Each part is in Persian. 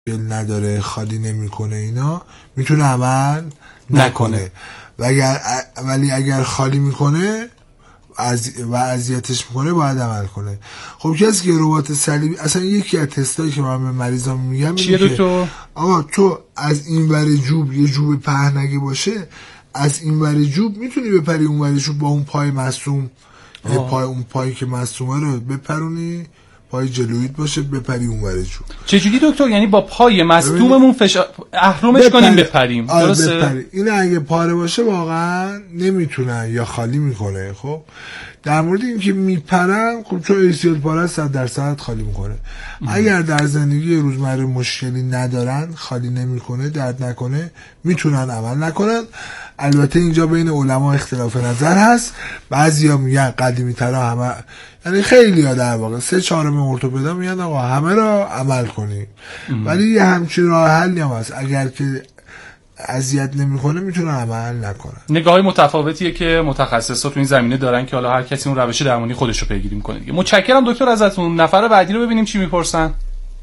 نداره، خالی نمیکنه، اینا میتونه عمل نکنه. ولی اگر خالی میکنه و اذیتش میکنه باید عمل کنه. خب کسی که ربات صلیبی، اصلا یکی از تستایی که من به مریضام میگم چیه دکتر؟ آقا تو از این ور جوب یه جوب پهن اگه باشه، از این ور جوب میتونی بپری اون ور جوب با اون پای مصدوم، اون پایی که مصدومه رو بپرونی، پای جلویت باشه بپری اون ور جوب. چجوری دکتر؟ یعنی با پای مصدوممون اهرمش کنیم بپریم؟ درسته؟ بپری. این اگه پاره باشه واقعا نمیتونن یا خالی میکنه. خب در مورد اینکه میپرن، خب چون ایسیل پاره 100% خالی میکنه. اگر در زندگی روزمره مشکلی ندارن، خالی نمیکنه، درد نکنه، میتونن عمل نکنن. البته اینجا بین علما اختلاف نظر هست. بعضیا میگن قدیمی ترا همه، یعنی خیلی ها در واقع 3/4 ارتوپدا میگن آقا همه را عمل کنیم. ولی یه همچین راه حلی هم هست، اگر که اذیت نمیکنه میتونه عمل نکنه. نگاهی متفاوتیه که متخصصا تو این زمینه دارن که حالا هر کسی اون روش درمانی خودش رو پیگیری میکنه دیگه. متشکرم دکتر ازتون. نفر بعدی رو ببینیم چی میپرسن.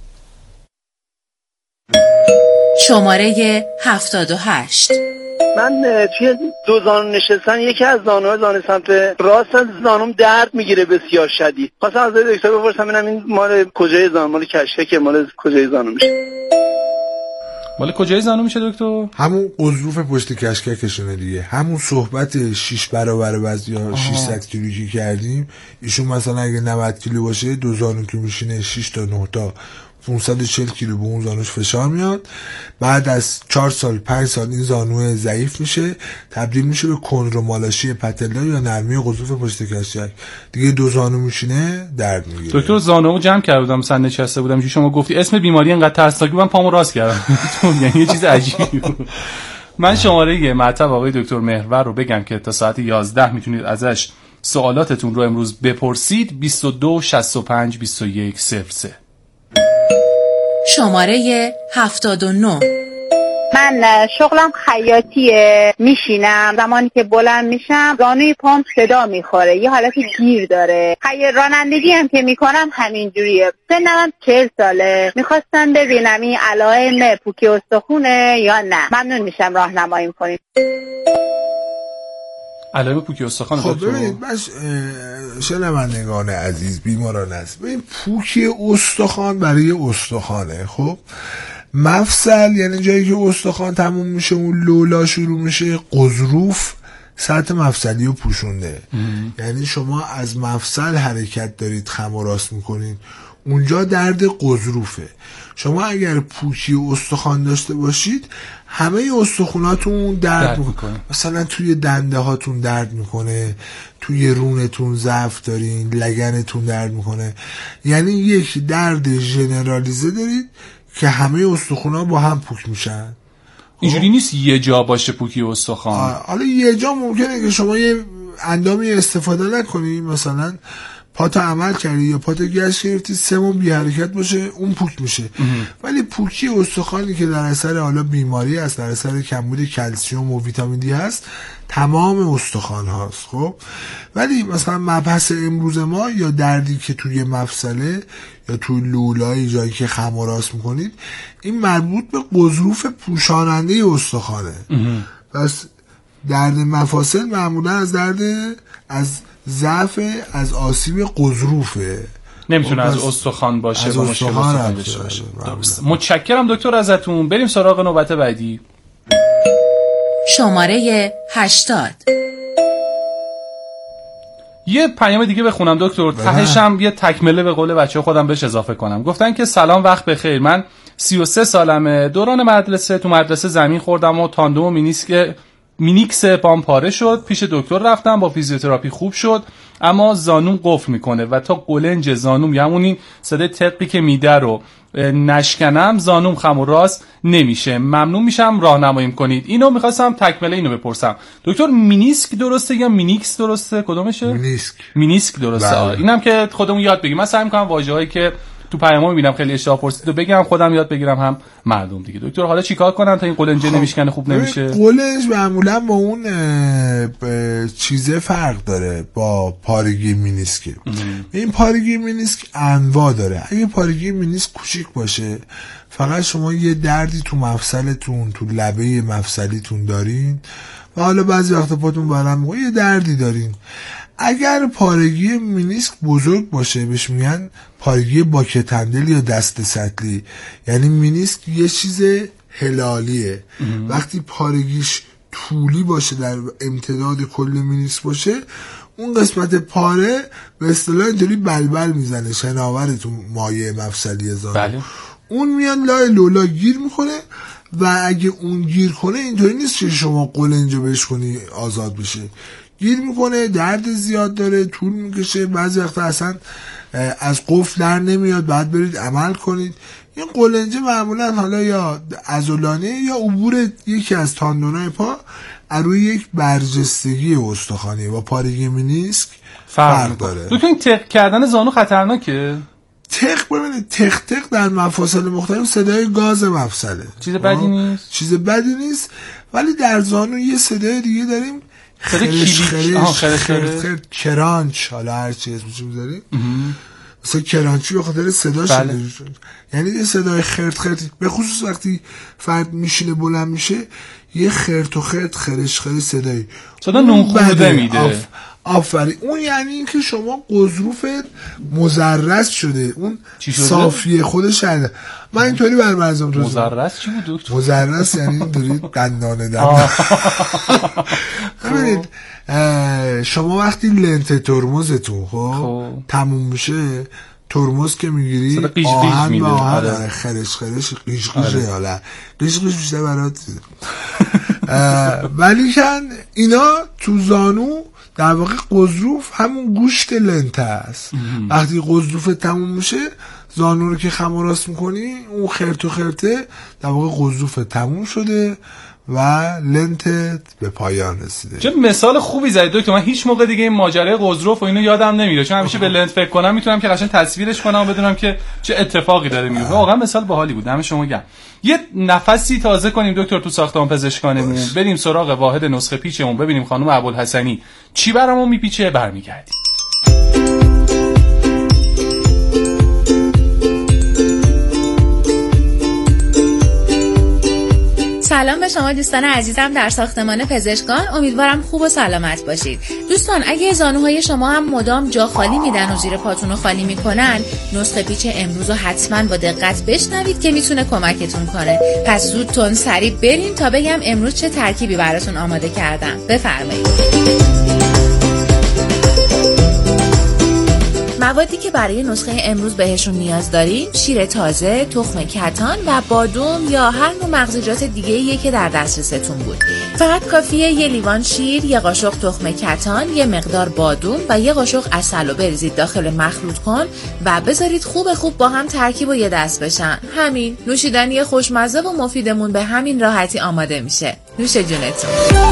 شماره 78. من توی دو زانو نشستن، یکی از زانو سمت راست از زانوم درد میگیره بسیار شدید. خواستم از دکتر بپرسم ببینم این مال کجای زانو، مال کشکه که مال کجای زانو میشه؟ مال کجای زانو میشه دکتر؟ همون قضروف پشت کشککشونه دیگه. همون صحبت 6 برابر وزن یا 600 کیلو که کردیم، ایشون مثلا اگه 90 کیلو باشه، دو زانو که میشینه 6 تا 9 تا 540 کیلو به اون زانوش فشار میاد. بعد از 4 سال 5 سال این زانو ضعیف میشه، تبدیل میشه به کندرومالاشی پتلا یا نرمی قضروف پشت کشک. دیگه دو زانو میشینه درد میگیره. دکتر زانومو جمع کرده بودم، مثلا نشسته بودم که شما گفتی اسم بیماری اینقدر ترسناکه من پامو راست کردم. یعنی یه چیز عجیبی بود. من شماره مطب آقای دکتر مهرور رو بگم که تا ساعت 11 میتونید ازش سوالاتتون رو امروز بپرسید. 22 65 21 03. شماره 79. من شغلم خیاطیه، میشینم زمانی که بلند میشم زانوی پام صدا میخوره، یه حالت گیر داره. رانندگی هم که میکنم همین جوریه. سنم 40 ساله. میخواستم ببینم این علائم پوکی استخونه یا نه. ممنون میشم راهنمایی کنید. علائم پوکی استخوان. خب ببینید شنوندگان عزیز، بیماران است، ببین پوکی استخوان برای استخوانه. خب مفصل یعنی جایی که استخوان تموم میشه اون لولا شروع میشه، قضروف سطح مفصلی رو پوشونده. یعنی شما از مفصل حرکت دارید، خم و راست میکنید، اونجا درد قضروفه. شما اگر پوکی استخوان داشته باشید همه استخوناتون درد میکنه. مثلا توی دنده هاتون درد میکنه، توی رونتون ضعف دارین، لگنتون درد میکنه. یعنی یک درد ژنرالیزه دارید که همه استخونا با هم پوک میشن. اینجوری نیست یه جا باشه پوکی استخوان. حالا یه جا ممکنه که شما یه اندامی استفاده نکنی، مثلا پاتو عمل کردی یا پاتو گشت گرفتی 3 ماه بی حرکت باشه، اون پوک میشه. ولی پوکی استخوانی که در اثر حالا بیماری است، در اثر کمبود کلسیم و ویتامین دی هست، تمام استخوان هاست. خب ولی مثلا مبحث امروز ما یا دردی که توی مفصله یا توی لولای جایی که خم و راست میکنید، این مربوط به قضروف پوشاننده استخوانه. پس درد مفاصل معمولا از ضعف، از آسیب قضروفه، نمیتونه از استخوان باشه، با مشکل استخوان داشته باشه. متشکرم دکتر ازتون. بریم سراغ نوبت بعدی. شماره 80. یه پیام دیگه بخونم دکتر، تهشم یه تکمله به قول بچه خودم بهش اضافه کنم. گفتن که سلام، وقت بخیر، من 33 سالمه، دوران مدرسه تو مدرسه زمین خوردم و تاندوم و مینیکس پام پاره شد. پیش دکتر رفتم، با فیزیوتراپی خوب شد، اما زانوم قفل میکنه و تا قلنج زانوم، یعنی این صدای تقی که میده رو نشکنم، زانوم خم و راست نمیشه. ممنون میشم راهنماییم کنید. اینو میخواستم تکمله اینو بپرسم دکتر، مینیسک درسته یا مینیکس درسته؟ کدومشه؟ مینیسک درسته. اینم که خودمون یاد بگیم. من سعی میکنم واژه‌هایی که تو پیامو میبینم خیلی اشتباه پرسید و بگم خودم یاد بگیرم هم مردم دیگه. دکتر حالا چیکار کنم تا این قولنجه نمیشکنه خوب نمیشه؟ قولنج معمولا با اون چیزه فرق داره با پارگی مینیسک. این پارگی مینیسک انواع داره. اگه پارگی مینیسک کوچیک باشه فقط شما یه دردی تو مفصلتون، تو لبه مفصلیتون دارین و حالا بعضی وقتا پاتون برم میگه یه دردی دارین. اگر پارگی مینیسک بزرگ باشه بهش میگن پارگی باکتندل یا دست سطلی، یعنی مینیسک یه چیز هلالیه. وقتی پارگیش طولی باشه در امتداد کل مینیسک باشه اون قسمت پاره به اصطلاح اینطوری بلبل میزنه، شناور تو مایع مفصلی زانو. بله. اون میاد لای لولا گیر میکنه و اگه اون گیر کنه اینطوری نیست که شما قولنجو بهش کنی آزاد بشه، گیر میکنه، درد زیاد داره، طول میکشه، بعضی وقتا اصلا از قفل در نمیاد، بعد برید عمل کنید. این قولنجه معمولا حالا یا عضلانه یا عبور یکی از تاندونای پا روی یک برجستگی استخوانی با پارگی مینیسک فرق داره. دکتر این تق کردن زانو خطرناکه؟ تق ببینید تق در مفاصل مختلف صدای گاز مفصله، چیز بدی نیست، چیز بدی نیست، ولی در زانو یه صدای دیگه داریم، خرش کرانچ، حالا هر چی اسمش بذاریم، مثلا کرانچی به خاطر صداش شد، یعنی یه صدای خرت خرت، به خصوص وقتی فرد میشینه بلند میشه یه خرت و خرت خرش خرش صدایی، صدا نونخورده میده. آفرین. اون یعنی این که شما قضروفت مزرس شده، اون صافیه خودش هست. من اینطوری برمرزم تو مزرس چی بود دکتر؟ مزرس یعنی اینطوری دندانه ببینید شما وقتی لنت ترمزتون خب تموم میشه، ترمز که میگیری آهن با آهن خرش خرش قیش قیشه، حالا قیش قیش بیشتر برات ولی کن اینا تو زانو در واقع قضروف همون گوشت لنت هست. وقتی قضروف تموم میشه زانو رو که خم و راست میکنی اون خرت و خرته در واقع قضروف تموم شده و لنتت به پایان رسیده. چه مثال خوبی زدید دکتر. من هیچ موقع دیگه این ماجرای قضروف و اینو یادم نمیره، چون همیشه به لنت فکر کنم میتونم که قشنگ تصویرش کنم و بدونم که چه اتفاقی داره میفته. واقعا مثال باحالی بود. دم شما گرم. یه نفسی تازه کنیم دکتر تو ساختمان پزشکانمون، بریم سراغ واحد نسخه پیچمون، ببینیم خانم ابوالحسنی چی برامون میپیچه، برمیگردیم. سلام به شما دوستان عزیزم در ساختمان پزشکان، امیدوارم خوب و سلامت باشید. دوستان اگه زانوهای شما هم مدام جا خالی میدن و زیر پاتون رو خالی میکنن، نسخه پیچ امروز رو حتما با دقت بشنوید که میتونه کمکتون کنه. پس زودتون سریع بریم تا بگم امروز چه ترکیبی براتون آماده کردم. بفرمایید. موادی که برای نسخه امروز بهشون نیاز داریم شیر تازه، تخم کتان و بادوم یا هر نوع مغزیجات دیگه‌ایه که در دسترستون بود. فقط کافیه یه لیوان شیر، یه قاشق تخم کتان، یه مقدار بادوم و یه قاشق عسل رو بریزید داخل مخلوط کن و بذارید خوب با هم ترکیب و یه دست بشن. همین، نوشیدنی خوشمزه و مفیدمون به همین راحتی آماده میشه. نوش جونتون.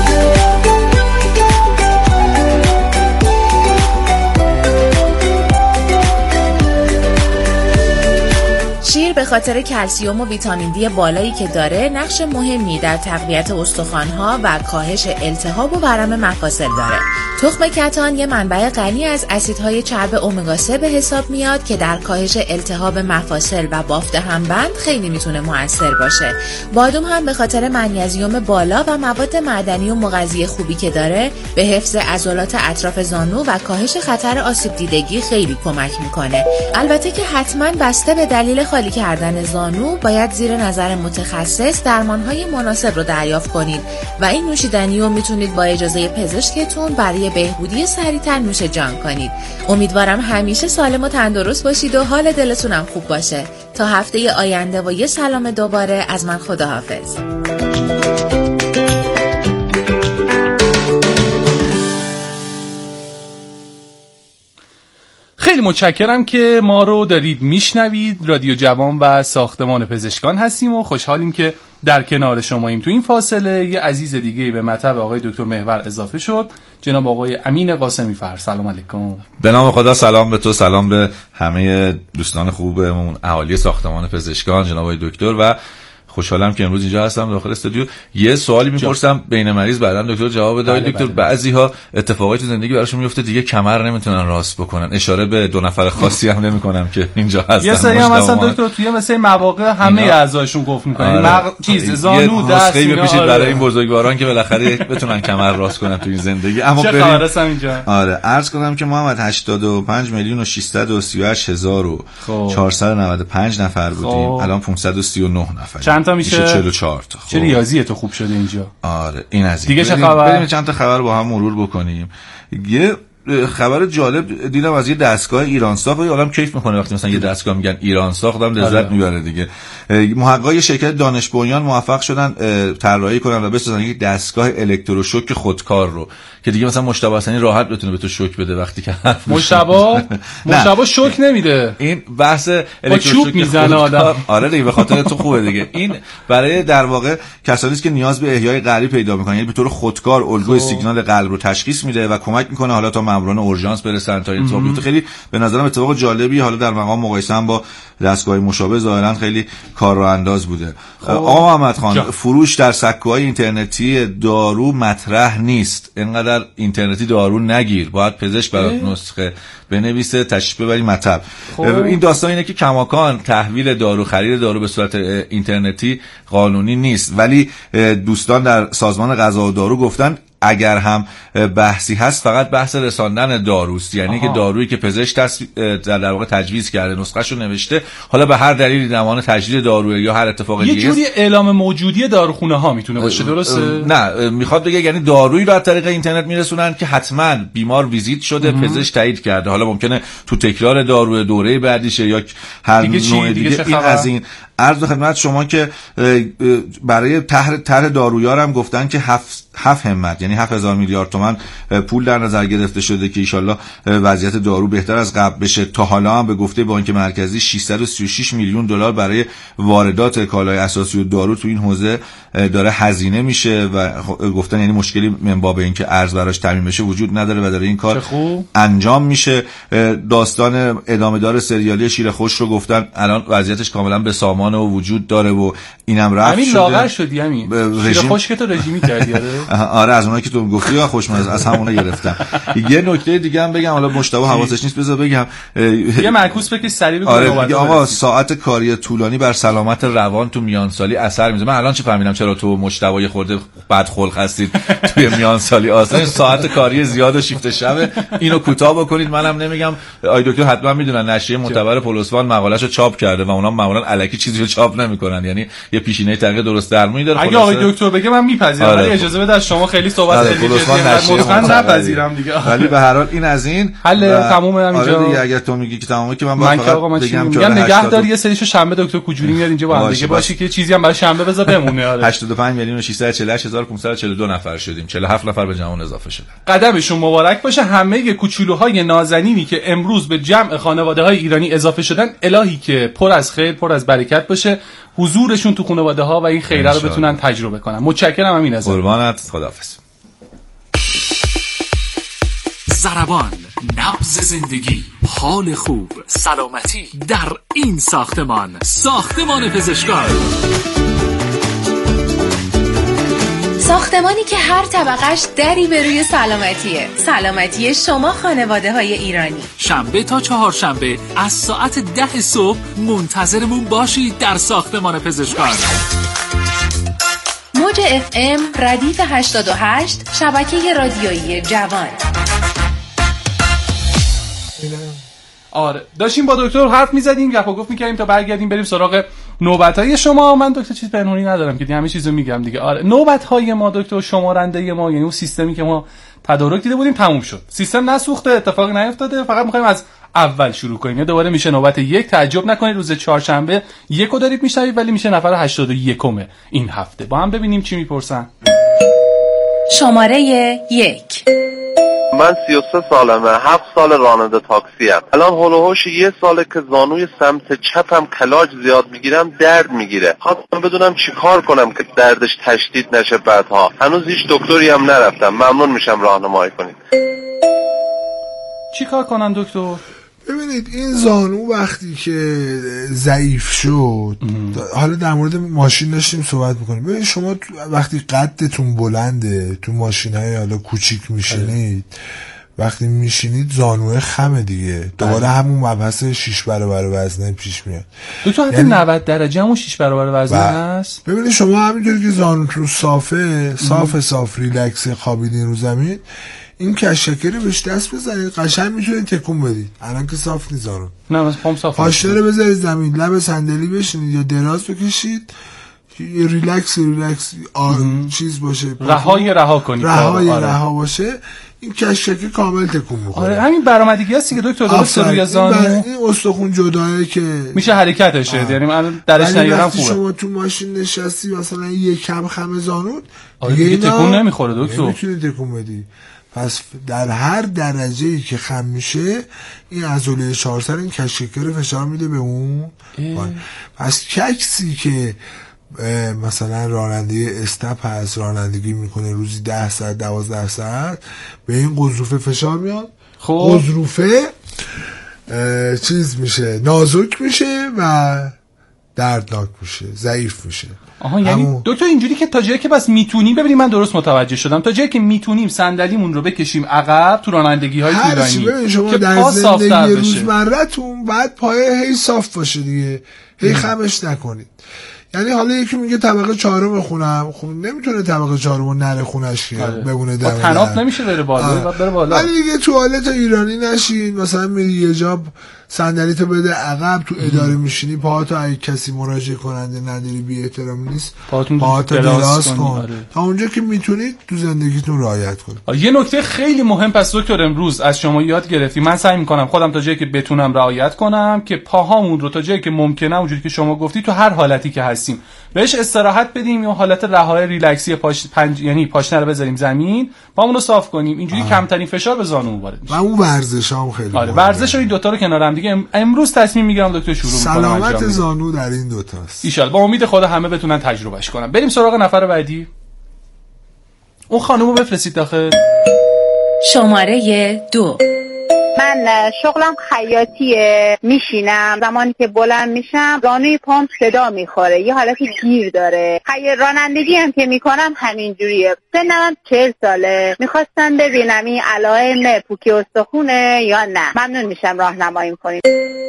شیر به خاطر کلسیم و ویتامین دی بالایی که داره نقش مهمی در تقویت استخوان‌ها و کاهش التهاب و ورم مفاصل داره. تخم کتان یه منبع غنی از اسیدهای چرب امگا 3 به حساب میاد که در کاهش التهاب مفاصل و بافت همبند خیلی میتونه مؤثر باشه. بادوم هم به خاطر منیزیم بالا و مواد معدنی و مغذی خوبی که داره به حفظ عضلات اطراف زانو و کاهش خطر آسیب دیدگی خیلی کمک میکنه. البته که حتما بسته به دلیل خالی کردن زانو باید زیر نظر متخصص درمانهای مناسب رو دریافت کنید و این نوشیدنی رو میتونید با اجازه پزشکتون برای بهبودی سریعتر نوش جان کنید. امیدوارم همیشه سالم و تندرست باشید و حال دلتونم خوب باشه. تا هفته آینده و یه سلام دوباره از من، خداحافظ. خیلی متشکرم که ما رو دارید میشنوید. رادیو جوان و ساختمان پزشکان هستیم و خوشحالیم که در کنار شماییم. تو این فاصله یه عزیز دیگه به مطب آقای دکتر محور اضافه شد جناب آقای امین قاسمی فر. سلام علیکم. به نام خدا. سلام به تو، سلام به همه دوستان خوبمون، اهالی ساختمان پزشکان، جناب آقای دکتر، و خوشحالم که امروز اینجا هستم داخل استودیو. یه سوالی میپرسم بین مریض، بعداً دکتر جواب بده. دکتر، بعضی‌ها اتفاقایی تو زندگی براشون میفته دیگه کمر نمیتونن راست بکنن. اشاره به دو نفر خاصی هم نمیکنم که اینجا هستن. یه سری هم مثلا دکتر توی مثلا مواقع همه اعضاشون گفت میکنن چیز زانو دست اینا بپیچید برای این بزرگواران که بالاخره بتونن کمر راست کنن تو این زندگی. اما چه خبر هستن اینجا؟ آره، عرض کنم که محمد 85 میلیون و 638 هزار و 495 نفر بودیم. الان 539 نفر. چند تا میشه؟ 44 تا. چه ریاضی تو خوب شده اینجا. آره، این از این. دیگه چه خبر؟ بریم چند تا خبر با هم مرور بکنیم. یه خبر جالب دیدم از یه دستگاه ایران ساخت. آدم کیف میکنه وقتی مثلا یه دستگاه میگن ایران ساخت، آدم لذت میبره دیگه. محققای شرکت دانش بنیان موفق شدن طراحی کنن و بسازن یک دستگاه الکتروشوک خودکار رو که دیگه مثلا مجتبی حسنی راحت بتونه به تو شوک بده وقتی که مجتبی شوک نمیده. این بحث الکتروشوک میزنه آدم. آره دیگه، به خاطر تو خوبه دیگه. این برای در واقع کسانی است که نیاز به احیای قلبی پیدا میکنن، یعنی به طور خودکار الگوی سیگنال قلب رو تشخیص میده و کمک میکنه حالا تا ماموران اورژانس برسن تا این اتفاق. خیلی به نظرم اتفاق جالبی، حالا در مقام مقایسه هم با دستگاه مشابه ظاهرا خیلی کارآمد بوده. آقا محمد خان، فروش در سکوهای اینترنتی دارو مطرح نیست. اینقدر اینترنتی دارو نگیر، باید پزشک برات نسخه بنویسه تشریح ببری مطب. این داستان اینه که کماکان تحویل دارو، خرید دارو به صورت اینترنتی قانونی نیست، ولی دوستان در سازمان غذا و دارو گفتن اگر هم بحثی هست فقط بحث رساندن داروست، یعنی که دارویی که پزشک در واقع تجویز کرده، نسخه‌شو نوشته، حالا به هر دلیلی زمان تجدید داروی یا هر اتفاق دیگه یه جوری اعلام موجودی داروخونه ها میتونه باشه. درسته؟ نه، میخواد بگه یعنی دارویی رو از طریق اینترنت میرسونن که حتما بیمار ویزیت شده، پزشک تایید کرده. حالا ممکنه تو تکرار دارو دوره بعدیشه یا هر نوع دیگه. این از این. عرض خدمت شما که برای طرح دارویار هم گفتن که 7 همت، یعنی 7000 میلیارد تومان پول در نظر گرفته شده که ایشالله وضعیت دارو بهتر از قبل بشه. تا حالا هم به گفته بانک مرکزی 636 میلیون دلار برای واردات کالای اساسی و دارو تو این حوزه داره هزینه میشه و گفتن یعنی مشکلی من باب این که ارز براش تامین بشه وجود نداره و داره این کار انجام میشه. داستان ادامه دار سریالی شیر خوش رو گفتن الان وضعیتش کاملا به سامان و وجود داره و اینم رفت شده. لاغر شدی همین شیر خوش که تو رژیمی کردی. آره، از اونایی که تو گفتی یا خوشمزه، از همونا گرفتم. یه نکته دیگه هم بگم، حالا مشتبه حواسش نیست بذار بگم. یه معکوس بکش سریع بگو. آره آقا، ساعت کاری طولانی بر سلامت روان تو میانسالی اثر میذاره. من الان چه فهمیدم چرا تو مشتبه خورده بد خلق هستید توی میانسالی. اصلا ساعت کاری زیاد و شیفت شب اینو کوتاه بکنید. منم نمیگم، آی دکتر حتما میدونن نشریه معتبر پولسوان مقالهشو چاپ کرده و اونا معمولا الکی چیزی رو چاپ نمیکنن، یعنی یه پیشینه تقریبا درست درمونی داره. اگه آقای دکتر بگه من میپذیرم، ولی اجازه بده از شما خیلی صحبت خیلی مطمئن نپذیرم دیگه. ولی به هر حال این از این حل تموم همینجا. آره دیگه، اگر تو میگی که تمومه که من بگم نگهدار یه سریشو شنبه دکتر کوجوری میاد اینجا با هم دیگه باشی که چیزی هم برای شنبه بذار بمونه. 85 میلیون و 648 هزار 542 نفر شدیم، 47 نفر به جمعون اضافه شده. قدمشون مبارک باشه همه کوچولوهای نازنینی که امروز به جمع خانواده‌های ایرانی اضافه شدن. الهی که پر از خیر، پر از برکت باشه حضورشون تو خانواده‌ها و این خیره رو بتونن تجربه کنن. متشکرم. امین ازت. قربانت. خداحافظ. ضربان، نبض زندگی، حال خوب، سلامتی در این ساختمان پزشکان. ساختمانی که هر طبقش دری به روی سلامتی شما خانواده های ایرانی. شنبه تا چهارشنبه از ساعت 10 صبح منتظرمون باشید در ساختمان پزشکان. موج FM ردیف 88 شبکه رادیویی جوان. آره، داشتیم با دکتر حرف می‌زدیم، گپ و گفت می‌کردیم تا برگردیم بریم سراغ نوبت‌های شما. من دکتر چیز پنهانی ندارم که همه چیزو میگم دیگه. آره، نوبت‌های ما دکتر، شمارنده ما، یعنی اون سیستمی که ما تدارک دیده بودیم تموم شد. سیستم نسوخته، اتفاقی نیفتاده، فقط می‌خوایم از اول شروع کنیم. دوباره میشه نوبت 1. تعجب نکنید روز چهارشنبه 1 رو دارید میشنوید، ولی میشه نفر 81 این هفته. با هم ببینیم چی میپرسن. شماره 1. من 33 سالمه، 7 سال راننده تاکسی ام. الان هولوهوش 1 ساله که زانوی سمت چپم کلاج زیاد میگیرم، درد میگیره. خواستم بدونم چیکار کنم که دردش تشدید نشه بعدها. هنوز هیچ دکتری هم نرفتم. ممنون میشم راهنمایی کنید. چیکار کنم دکتر؟ ببینید این زانو وقتی که ضعیف شد، حالا در مورد ماشین داشتیم صحبت میکنیم. ببینید شما وقتی قدتون بلنده تو ماشین های حالا کوچیک میشینید، وقتی میشینید زانوه خمه دیگه، دوباره همون مبحث 6 برابر وزنه پیش میاد. دکتر حتی یعنی 90 درجه همون 6 برابر وزنه هست. ببینید شما همینطوری که زانوتون صاف ریلکس خوابیدین رو زمین، این کشکری بهش دست بزنید، قشنگ میتونید تکون بدید. الان که صاف نیست زانو. نه مثلا پام صاف. پاشنه رو بذارید زمین، لب صندلی بشینید یا دراز بکشید، یه ریلکس چیز باشه، رها کنید، رها باشه، این کشکه کامل تکون میخوره. آره همین برآمدگی هستی که دکتر درست روی زانو این استخون جدایه که میشه حرکتشه، یعنی من درش نیارم خوبه. شما تو ماشین نشستی مثلا یه کم خم زانو دیگه تکون نمیخوره دکتر، نمیتونی تکون بدی. پس در هر درجه‌ای که خم میشه این عضله 4 سر این کشکه رو فشار میده به اون. پس کسی که مثلا راننده استپ هست، رانندگی میکنه روزی 10 ساعت 12 ساعت، به این قضروفه فشار میاد. قضروفه چیز میشه، نازک میشه و دردناک میشه، ضعیف میشه. آها یعنی دکتر اینجوری که تا جایی که بس میتونیم، ببینید من درست متوجه شدم، تا جایی که میتونیم صندلیمون رو بکشیم عقب تو رانندگی‌های طولانی، شما که در زندگی روزمره‌تون بعد پایه هی صاف باشه دیگه، هی خمش نکنید. یعنی حالا یکی میگه طبقه 4 بخونم، خب نمیتونه طبقه 4 رو نره خونش که بمونه دم تناب نمیشه بره بالا، بره بالا. ولی دیگه توالت ایرانی نشین، مثلا میری یه جا صندلیتو بده عقب، تو اداره میشینی، پاهاتو اگه کسی مراجعه کننده نداری بی احترامی نیست، پاهاتو دراز کن تا اونجا که میتونید تو زندگیتون رعایت کنید. یه نکته خیلی مهم پس دکتر امروز از شما یاد گرفتیم، من سعی میکنم خودم تا جایی که بتونم رعایت کنم که پاهامون رو تا جایی که ممکنه اونجوری که شما گفتی تو هر حالتی که هستیم بهش استراحت بدیم، یا حالت رهای ریلکسی یعنی پاشنه رو بذاریم زمین، پامون رو صاف کنیم، اینجوری کمترین فشار به زانو وارد میشه. و اون ورزشام خیلی مهمه. ورزش و این دو تا رو کنار هم دیگه امروز تصمیم میگیرم دکتر شروع میکنم. سلامت زانو در این دو تاست. ان شاء الله با امید خدا همه بتونن تجربهش کنن. بریم سراغ نفر بعدی. اون خانومو بفرستید داخل. شماره 2. من شغلم خیاطیه، میشینم، زمانی که بلند میشم زانوی پام صدا میخوره، یه حالت گیر داره. رانندگی هم که میکنم همینجوریه. سنم 40 ساله. میخواستم ببینم این علائم پوکی استخونه یا نه. ممنون میشم راهنمایی کنید.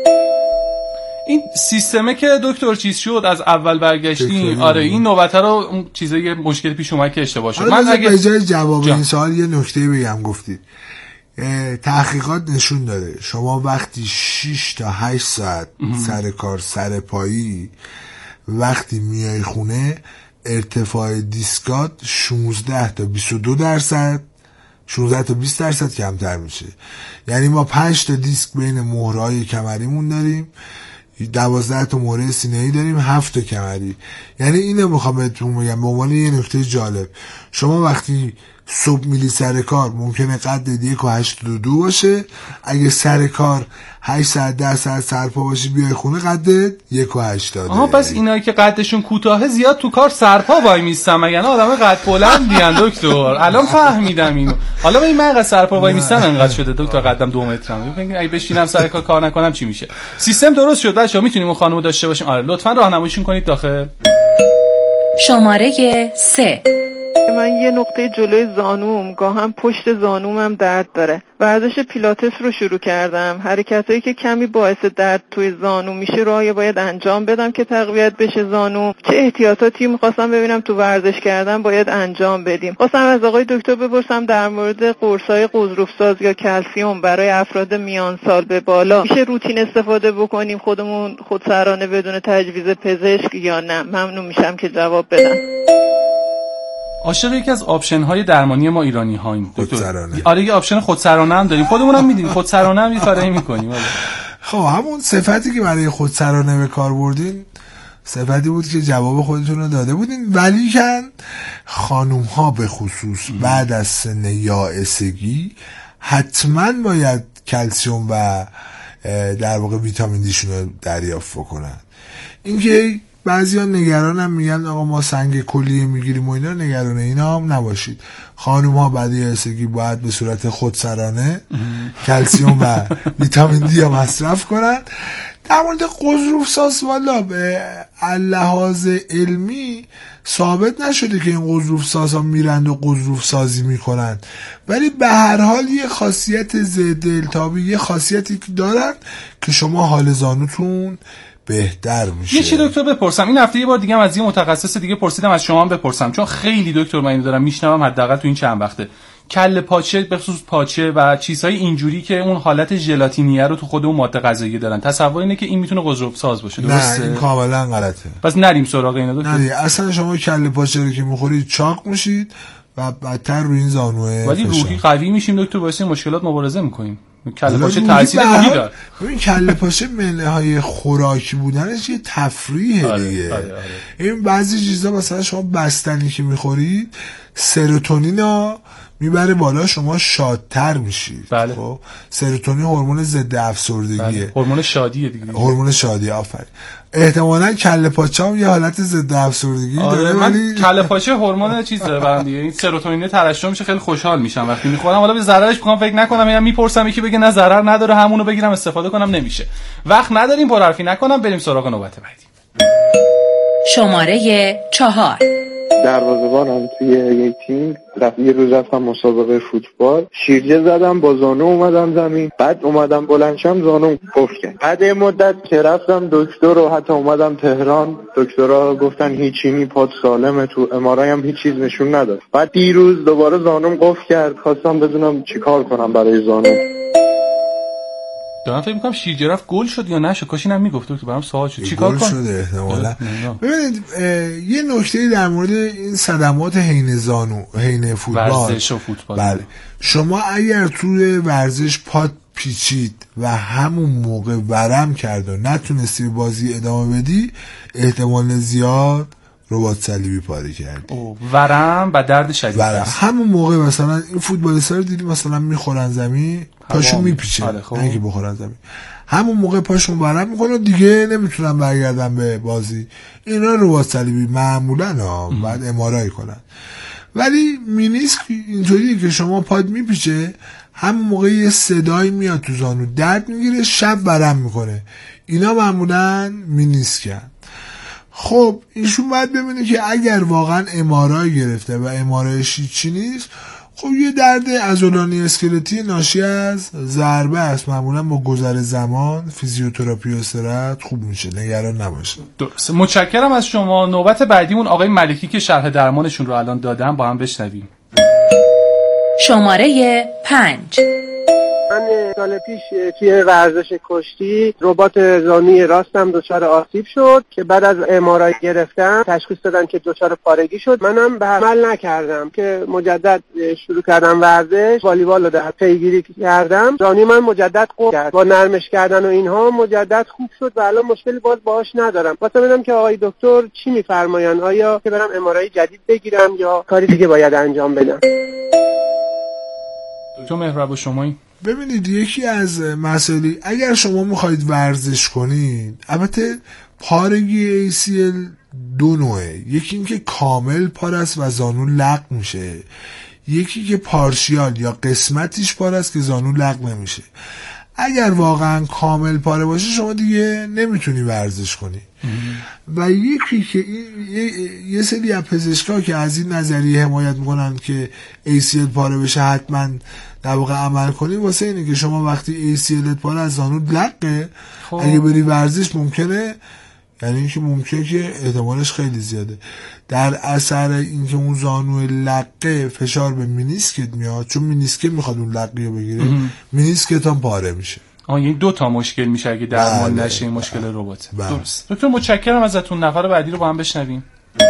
این سیستمه که دکتر چیز شد از اول برگشتیم، آره این نوبت رو اون چیزای مشکل پیش اومد که اشتباه شد. من اگه به جای جواب این سوال یه نکته بگم. گفتید تحقیقات نشون داده شما وقتی 6 تا 8 ساعت سر کار سر پایی وقتی میای خونه ارتفاع دیسکات 16 تا 22 درصد 16 تا 20 درصد کمتر میشه. یعنی ما 5 تا دیسک بین مهرهای کمریمون داریم، 12 تا مهره سینه‌ای داریم، 7 تا کمری. یعنی اینو میخوام بهتون بگم به عنوان یه نکته جالب. شما وقتی صبح میلی سر کار ممکنه قدت 1.82 باشه، اگه سر کار 8 ساعت 10 ساعت سرپا باشی بیای خونه قدت 1.80. آها پس اینایی که قدشون کوتاهه زیاد تو کار سرپا وای میستن، مگه نه آدم قد بلندین دکتر؟ الان فهمیدم اینو. حالا من اینقدر سرپا وای میستم انقدر شده دکتر قدم 2 مترم. اگه بشینم سر کار نکنم چی میشه؟ سیستم درست شد بچه‌ها، میتونیم اون خانومو داشته باشیم. آره لطفاً راهنماییشون کنید داخل. شماره 3. من یه نقطه جلوی زانوم گاهم پشت زانومم درد داره. ورزش پیلاتس رو شروع کردم. حرکتایی که کمی باعث درد توی زانو میشه رو باید انجام بدم که تقویت بشه زانو. چه احتیاطاتی می‌خواستم ببینم تو ورزش کردن باید انجام بدیم. خواستم از آقای دکتر بپرسم در مورد قرص‌های غضروف‌ساز یا کلسیم برای افراد میان سال به بالا میشه روتین استفاده بکنیم خودمون خودسرانه بدون تجویز پزشک یا نه؟ ممنون میشم که جواب بدن. عاشق یکی از آپشن های درمانی ما ایرانی هاییم خودسرانه. آره یه آپشن خودسرانه هم داریم، خودمون هم میدیم خودسرانه هم یه کاری میکنیم. خب همون صفتی که برای خودسرانه به کار بردین صفتی بود که جواب خودتون رو داده بودین، ولی کن خانوم ها به خصوص بعد از سن یائسگی حتما باید کلسیم و در واقع ویتامین دیشون رو دریافت بکنن. اینکه بعضیا نگرانم میگن آقا ما سنگ کلیه میگیریم و اینا، نگران اینا هم نباشید. خانوم ها بعد یائسگی باید به صورت خودسرانه کلسیم و ویتامین دی رو مصرف کنن. در مورد غضروف ساز والا به لحاظ علمی ثابت نشده که این غضروف سازها میرند و غضروف سازی میکنن، ولی به هر حال یه خاصیت ضد التهابی، یه خاصیتی که دارن که شما حال زانوتون بهتر میشه. یه چی دکتر بپرسم، این هفته یه بار دیگه هم از یه متخصص دیگه پرسیدم، از شما هم بپرسم، چون خیلی دکتر من اینو دارم میشنوم حداقل تو این چند وقته، کله پاچه به خصوص پاچه و چیزهای اینجوری که اون حالت ژلاتینیه رو تو خود اون ماده غذایی دارن، تصور اینه که این میتونه غضروف ساز باشه، درسته؟ نه این کاملا غلطه. پس نریم سراغ اینا دکتر. نه اصلا شما کله پاچه رو که میخورید چاق میشید و بدتر روی این زانوه ولی روحی قوی میشیم دکتر، واسه مشکلات مبارزه میکنیم. کله پاچه تاثیر روحی داره. ببین کله پاچه منهای خوراکی بودنش یه تفریحه دیگه. این بعضی چیزا مثلا شما بستنی که میخورید سروتونینا میبره بالا، شما شادتر میشید. بله. خب سروتونین هورمون ضد افسردگیه. بله. هورمون شادیه دیگه. هورمون شادی، آفرین. احتمالاً کله پاچه هم یه حالت ضد افسردگی داره. من کله پاچه هورمون چیز داره برام دیگه، این سروتونین ترشح میشه، خیلی خوشحال میشم وقتی میخورم. حالا به ضررش میخوام فکر نکنم، میگم میپرسم یکی بگه نه ضرر نداره همونو بگیرم استفاده کنم، نمیشه. وقت نداریم پرحرفی نکنم، بریم سراغ نوبت بعدی. شماره 4. دروازه‌بانم توی یک تیم. یه روز رفتم مسابقه فوتبال، شیرجه زدم، با زانو اومدم زمین، بعد اومدم بلندشم زانو قفل کرد. بعد یه مدت که رفتم دکتر رو حتی اومدم تهران، دکترها گفتن هیچی نی، پات سالمه، تو ام‌آرآی هم هیچ چیز نشون نداد. بعد دیروز دوباره زانوم قفل کرد، خواستم بدونم چیکار کنم برای زانو. دارم فکر می‌کنم شیرجه رفت گل شد یا نشد، کاش اینم میگفت که برام سوال شد چیکار کنم. گل شده احتمالاً. ببینید یه نکته در مورد این صدمات حین زانو، حین فوتبال، ورزش و فوتبال، بله شما اگر توی ورزش پات پیچید و همون موقع ورم کرد و نتونستی به بازی ادامه بدی، احتمال زیاد رباط صلیبی پاره کردی. ورم و درد شدید است. همون موقع مثلا این فوتبالیستا رو دیدی مثلا میخورن زمین پاشون میپیچه، نه اینکه بخورن زمین، همون موقع پاشون ورم میکنه دیگه نمیتونن برگردن به بازی. اینا رباط صلیبی معمولا بعد ام‌آرآی کنن. ولی مینیسک اینطوریه که شما پاد میپیچه، همون موقع یه صدایی میاد تو زانو، درد میگیره، شب ورم میکنه. اینا معمولا مینیسکن. خب ایشون باید ببینه که اگر واقعا ام‌آرآی گرفته و ام‌آرآیش چی نیست، خب یه درد عضلانی اسکلتی ناشی از ضربه است، معمولا با گذر زمان فیزیوتراپی و استراحت خوب میشه، نگران نباشه. درسته، متشکرم از شما. نوبت بعدیمون آقای ملکی که شرح درمانشون رو الان دادم، با هم بشنویم. شماره 5. من سال پیش توی ورزش کشتی رباط زانوی راستم دچار آسیب شد که بعد از ام‌آرآی گرفتم تشخیص دادن که دچار پارگی شد. منم به عمل نکردم که مجدد شروع کردم ورزش، والیبال رو در پیگیری کردم، زانوی من مجدد قفل کرد، با نرمش کردن و اینها مجدد خوب شد و الان مشکلی باهاش ندارم. واسه ببینم که آقای دکتر چی میفرمایند، آیا که برم ام‌آرآی جدید بگیرم یا کاری دیگه باید انجام بدم؟ دکتر مهربان شمایی. ببینید یکی از مسائلی اگر شما میخواید ورزش کنید، البته پارگی ACL دو نوعه، یکی این که کامل پار است و زانو لق میشه، یکی که پارشیال یا قسمتیش پار است که زانو لق نمیشه. اگر واقعا کامل پاره باشه شما دیگه نمیتونی ورزش کنی. و یکی که یه سری از پزشکا که از این نظریه حمایت میکنن که ACL پاره بشه حتما در واقع عمل کنی، واسه اینه که شما وقتی ACL پاره از زانو لقه، اگه بری ورزش ممکنه، یعنی اینکه ممکنه که احتمالش خیلی زیاده در اثر اینکه اون زانو لقه فشار به مینیسکت میاد، چون مینیسکت میخواد اون لقه رو بگیره، مینیسکت هم پاره میشه. یعنی دو تا مشکل میشه اگه درمان نشه این مشکل رباط. درست. دکتر متشکرم ازتون. نفر بعدی رو با هم بشنویم.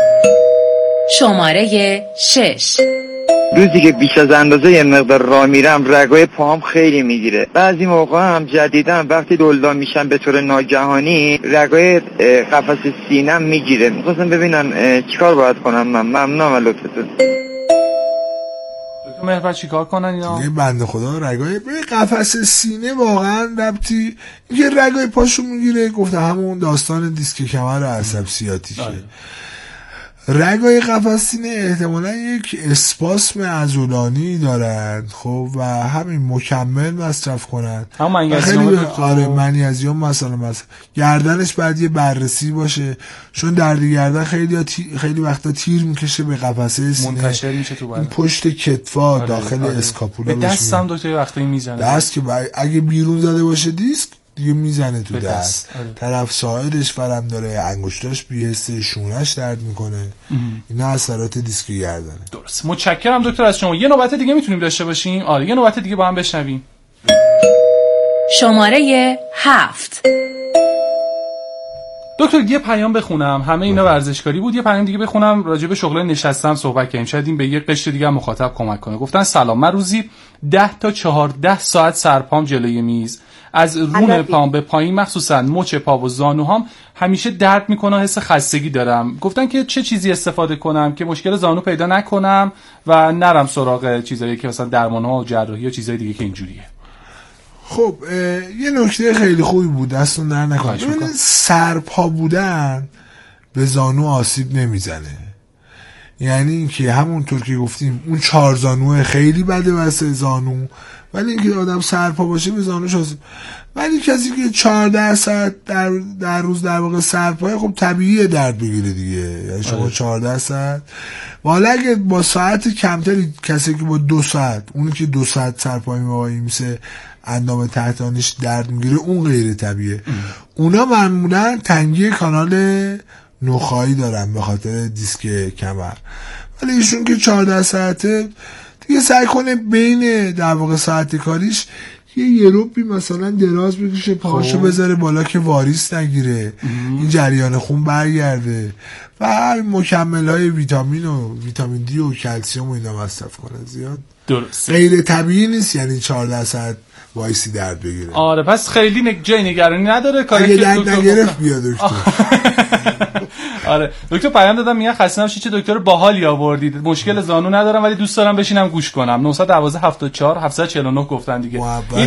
شماره 6. روزی که بیش از اندازه یه مقدار راه میرم رگای پاهم خیلی میگیره. بعضی موقع هم جدیداً وقتی دلدال میشم به طور ناگهانی رگای قفس سینم میگیره. میخواستم ببینم چیکار باید کنم. من ممنونم از لطفتون. مهربان چیکار کنن اینا؟ دیگه بنده خدا رگای به قفس سینه واقعا ربطی اینکه رگای پاشو میگیره، گفته همون داستان دیسک کمر عصب سیاتیکه. رگای قفس سینه احتمالا یک اسپاسم عضلانی دارن، خب و همین مکمل مصرف کنن. آره منیزیم مثلا گردنش بعد یه بررسی باشه، چون درد گردن خیلی وقتا تیر میکشه به قفسه سینه، منتشر میشه تو بدن، پشت کتفا داخل اسکاپولا به دستم دکتر وقتی میزنه، دست که اگه بیرون زده باشه دیسک دیگه میزنه تو دست. طرف ساعدش ورم داره، انگشتاش بیهسته، شونش درد میکنه. اینا اثرات دیسک گردنه. درست. متشکرم دکتر از شما. یه نوبت دیگه میتونیم داشته باشیم؟ آره یه نوبت دیگه با هم بشنویم. شماره 7. دکتر یه پیام بخونم، همه اینا ورزشکاری بود. یه پیام دیگه بخونم راجع به شغل نشستم صحبت کنیم، شاید این به یه قشر دیگه مخاطب کمک کنه. گفتن سلام، من روزی 10 تا 14 ساعت سرپام جلوی میز، از رون پام به پایین مخصوصا مچ پا و زانوهام همیشه درد میکنه، حس خستگی دارم. گفتن که چه چیزی استفاده کنم که مشکل زانو پیدا نکنم و نرم سراغ چیزایی که مثلا درمان‌ها و جراحی و چیزای دیگه که اینجوریه. خب یه نکته خیلی خوبی بود، دستون در نکنید. سرپا بودن به زانو آسیب نمیزنه، یعنی اینکه همونطور که گفتیم اون 4 زانو خیلی بده واسه زانو، ولی اینکه آدم سرپا باشه به زانوش آسیب. ولی کسی که 14 ساعت در روز در واقع سرپاه، خب طبیعیه درد بگیره دیگه. یعنی شما 14 ساعت، والا اگه با ساعت کمتری، کسی که با 2 ساعت، اونی که 2 ساعت سرپایی میسه اندام تحتانیش درد میگیره، اون غیر طبیعیه. اونا معمولا تنگی کانال نخاعی دارن به خاطر دیسک کمر، ولی ایشون که 14 ساعته دیگه سعی کنه بین در واقع ساعت کاریش یه روبی مثلا دراز بکشه، پاهاشو بذاره بالا که واریس نگیره، این جریان خون برگرده و مکمل‌های ویتامین و ویتامین دی و کلسیم و اینا مصرف کنه. زیاد درست غیر طبیعی نیست یعنی 14 ساعت وایسی درد بگیره. آره پس خیلی جای نگرانی نداره. کاری که درد نگرفت بیا دکتر. آره دکتر پیام دادم میگن خسته نباشید، چه دکتر باحالی آوردید، مشکل زانو ندارم ولی دوست دارم بشینم گوش کنم. 912 74 749 گفتن دیگه.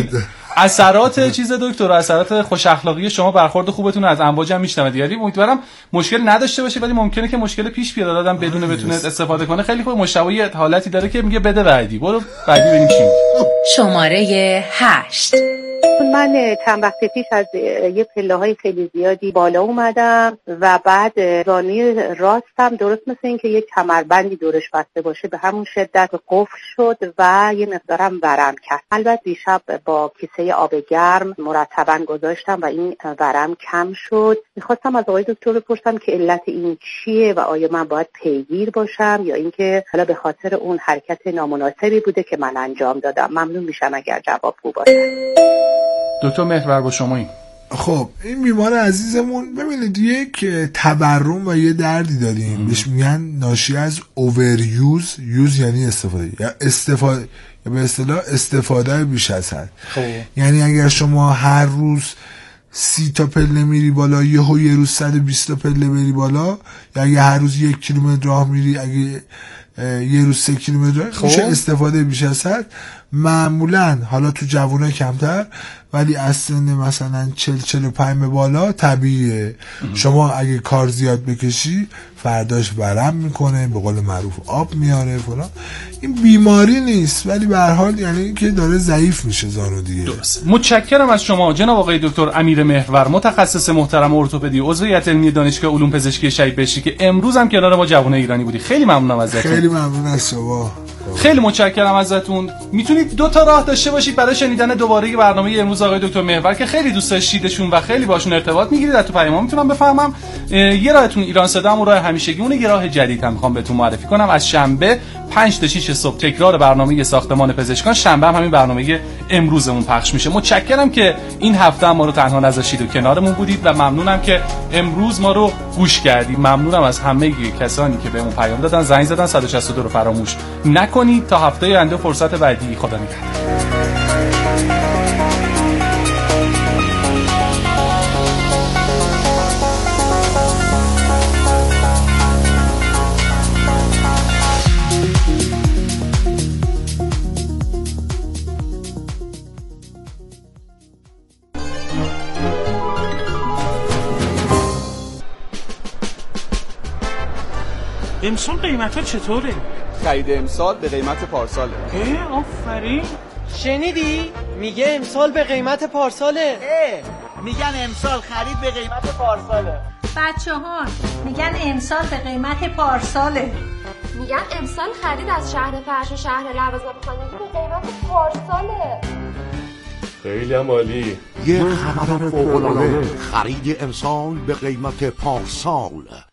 اثرات چیز دکتر، اثرات خوش اخلاقی شما، برخورد خوبتون از امواج هم میشنوه دیگه. امیدوارم مشکل نداشته باشه، ولی ممکنه که مشکل پیش بیاد آدم بدون بتونه استفاده کنه. خیلی خوب. مشتبه حالتی داره که میگه بده بعدی، برو بعدی ببینیم چی میگه. شماره 8. من چند وقت پیش از یه پله‌های خیلی زیادی بالا اومدم و بعد زانوی راستم درست مثل این که یه کمربندی دورش بسته باشه به همون شدت قفل شد و یه مقدارم ورم کرد. البته دیشب با کیسه آب گرم مرتباً گذاشتم و این ورم کم شد. میخواستم از آقای دکتر بپرسم که علت این چیه و آیا من باید پیگیر باشم یا اینکه حالا به خاطر اون حرکت نامناسبی بوده که من انجام دادم. ممنون میشم اگر جواب خوب باشه. دکتر محور با شما. خب این بیمار عزیزمون ببینید یک تورم و یه دردی داریم بهش میگن ناشی از اووریوز. یوز یعنی استفاده یا به اصطلاح استفاده بیش از حد. یعنی اگر شما هر روز 30 تا پله میری بالا، یه روز 120 تا پله بری بالا، یا اگه هر روز 1 کیلومتر راه میری، اگه یه روز 3 کیلومتر راه میشه استفاده بیش از حد. معمولا حالا تو جوانه کمتر، ولی از سن مثلا 40-45 به بالا طبیعیه. شما اگه کار زیاد بکشی فرداش ورم میکنه، به قول معروف آب میاره فلان. این بیماری نیست ولی به هر حال یعنی که داره ضعیف میشه زانو دیگه. درست. متشکرم از شما جناب آقای دکتر امیر محور، متخصص محترم ارتوپدی، عضو هیئت علمی دانشگاه علوم پزشکی شهید بهشتی که امروز هم کنار ما جوانای ایرانی بودی. خیلی ممنونم ازتون. خیلی ممنون از شما. خیلی متشکرم ازتون. میتونید 2 تا راه داشته باشید برای شنیدن دوباره برنامه امروز آقای دکتر محور که خیلی دوست داشتیدشون و خیلی باشون ارتباط میگیرید. از تو پیام میتونم بفهمم. یه راهتون ایران صدا، اون راه همیشگیمونه. یه راه جدید هم میخوام بهتون معرفی کنم. از شنبه 5 تا 6 صبح تکرار برنامه ساختمان پزشکان، شنبه هم همین برنامه امروزمون پخش میشه. متشکرم که این هفته هم ما رو تنها نذاشتید و کنارمون بودید و ممنونم که امروز ما رو گوش کردید. ممنونم از همه کسانی که بهمون پیام دادن، زنگ زدن. 162 رو فراموش نکنید. تا هفته آینده فرصت بعدی. خدا نگهدار. امسال قیمتا چطوره؟ خرید امسال به قیمت پارساله. آفرین. شنیدی؟ میگه امسال به قیمت پارساله. میگن امسال خرید به قیمت پارساله. بچه‌ها میگن امسال به قیمت پارساله. میگن امسال خرید از شهر فرش و شهر لوازم خانگی به قیمت پارساله. خیلی هم عالی. یه خبر فوق‌العاده، خرید امسال به قیمت پارسال.